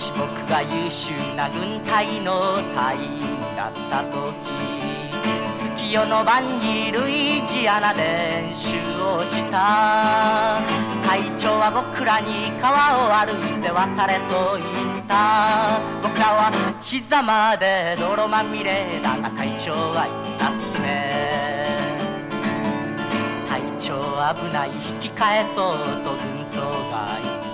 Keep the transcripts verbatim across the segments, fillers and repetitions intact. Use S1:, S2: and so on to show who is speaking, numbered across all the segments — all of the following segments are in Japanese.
S1: し僕が優秀な軍隊の隊員だった時、月夜の晩にルイジアナで練習をした。隊長は僕らに川を歩いて渡れと言った。僕らは膝まで泥まみれだが隊長は言ったっすね。隊長危ない、引き返そうと軍曹が言った。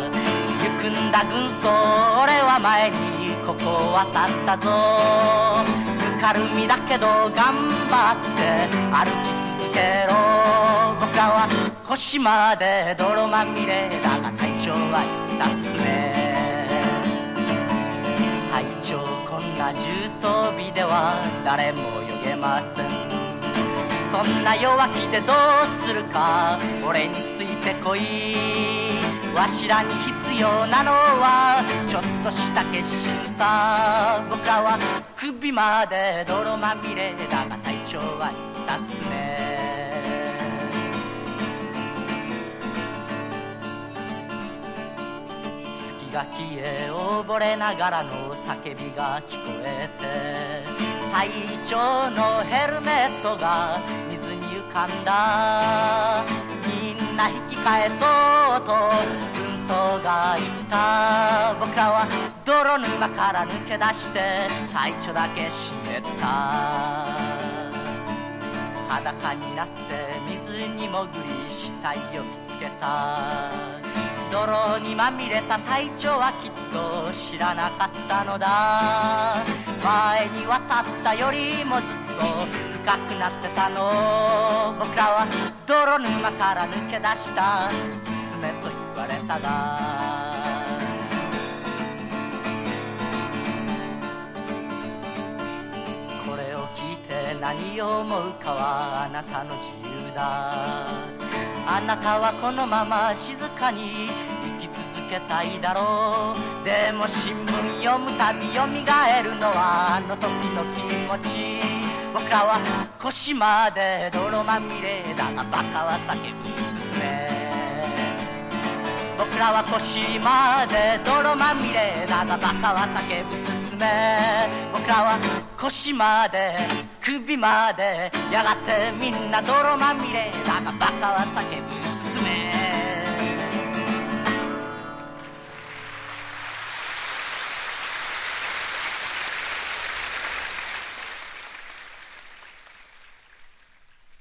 S1: 行くんだ軍曹、俺は前にここを渡ったぞ。ぬかるみだけど頑張って歩き続けろ。僕らは腰まで泥まみれだが隊長は言ったっすね。隊長、こんな重装備では誰も泳げません。そんな弱気でどうするか、俺についてこい。わしらに必要なのはちょっとした決心さ。僕らは首まで泥まみれだが隊長は言ったっすね。月が消え溺れながらの叫びが聞こえて、隊長のヘルメットが水に浮かんだ。みんな引き返そうと軍曹が言った。僕らは泥沼から抜け出して隊長だけ死ねた。裸になって水に潜り死体を見つけた。泥にまみれた隊長はきっと知らなかったのだ。前に渡ったよりもずっと深くなってたの。僕らは泥沼から抜け出した、進めと言われたが。これを聞いて何を思うかはあなたの自由だ。あなたはこのまま静かに生き続けたいだろう。でも新聞読むたびよみがえるのはあの時の気持ち。僕らは腰まで泥まみれだがバカは叫ぶすめ。僕らは腰まで泥まみれだがバカは叫ぶすすめ。僕らは腰まで首までやがてみんな泥まみれだがバカは叫ぶ